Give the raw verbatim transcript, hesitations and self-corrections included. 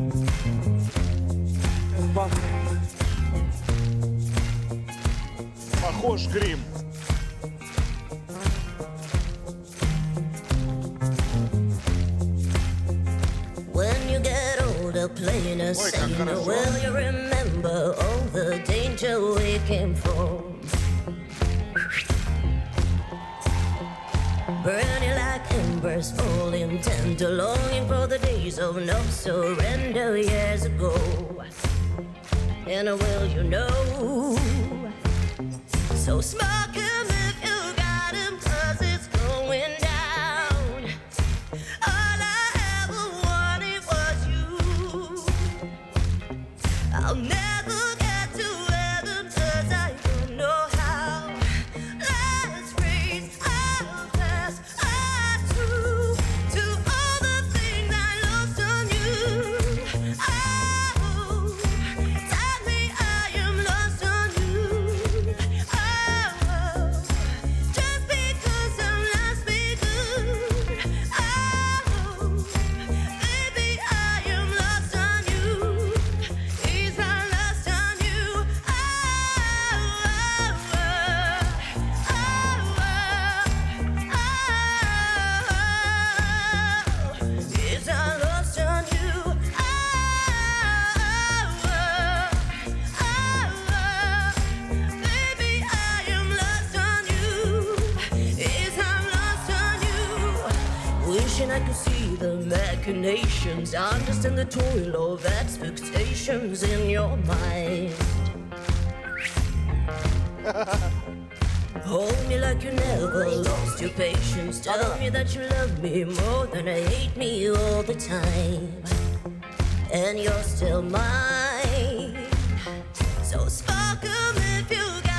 Похож грим. When you get older, playing a Ой, как sailor, хорошо. will you remember all the danger we came from? Burning like embers, falling tender, longing for the days of no surrender years ago. And will you know? So smoke 'em if you got 'em, 'cause it's going down. All I ever wanted was you. I'll never get to heaven 'cause I don't know how. Let's raise our glass to, to all the things I lost on you. Oh, tell me I am lost on you. Oh, just because I'm lost be good. Oh, baby, I am lost on you. Is I'm lost on you. Oh, oh, oh, oh, oh. Is I'm lost on you. Oh, oh, oh, baby, I am lost on you. Is I'm lost on you. Wishing I could see the machinations, understand the toil of expectations in your mind. Hold me like you never lost your patience. Tell me that you love me more than I hate me all the time. And you're still mine. So spark 'em if you got